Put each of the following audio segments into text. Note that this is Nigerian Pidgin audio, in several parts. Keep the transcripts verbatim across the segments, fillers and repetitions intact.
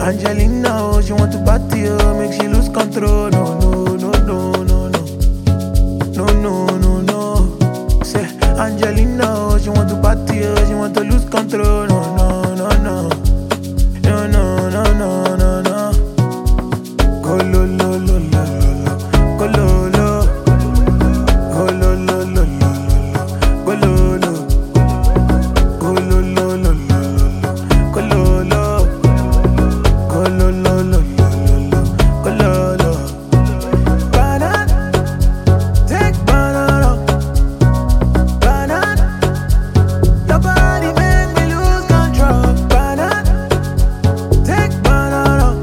Angelina, oh, she want to party, oh, make she lose control. No, no, no, no, no, no. No, no, no, no. Say, Angelina, oh, she want to party, oh, she want to lose control. No, no, no, no. No, no, no, no, no, no. Go lo, lo, lo, lo, lo. Go lo, lo. Go lo, lo, lo, lo, lo. Go lo, lo. Go lo, lo, lo, lo. Go lo, lo. Go lo, lo, lo, lo. Go lo, lo. Banana, take banana. Banana, your body make me lose control. Banana, take banana.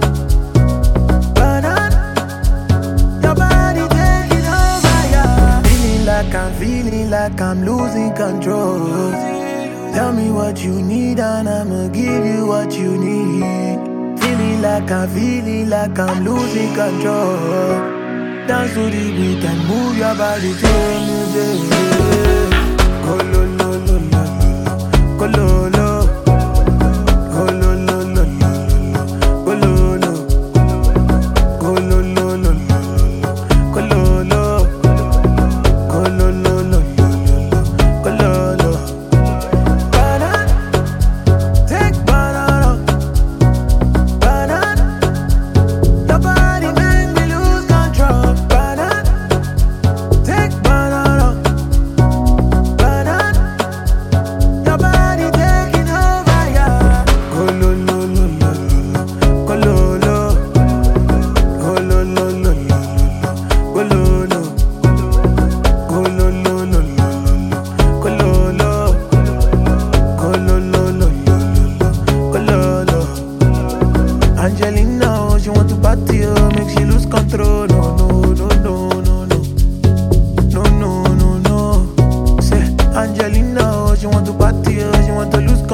Banana, your body taking over, yeah. Feeling like I'm feeling like I'm losing control. Tell me what you need and I'ma give you what you need. Feeling like I'm feeling like I'm losing control. Dance to the beat and move your body to the music. Go lo lo lo lo lo, go lo lo. Go lo lo lo lo lo, go lo lo. Go lo lo lo lo lo, go lo lo. Go lo lo lo lo lo, go lo lo. Banana, take banana. Banana, your body make me lose control. Banana, take banana. Banana, your body taking over, yeah. Go lo lo lo lo lo, go lo lo. Go lo lo lo lo lo, go lo lo. Go lo lo lo lo lo, go lo lo. Go lo lo lo lo lo, go lo lo. Angelina, oh, she want to party, oh, make she lose control. No, no, no, no, no, no. No, no, no, no. Say, Angelina, oh, she want to party, oh, she want to lose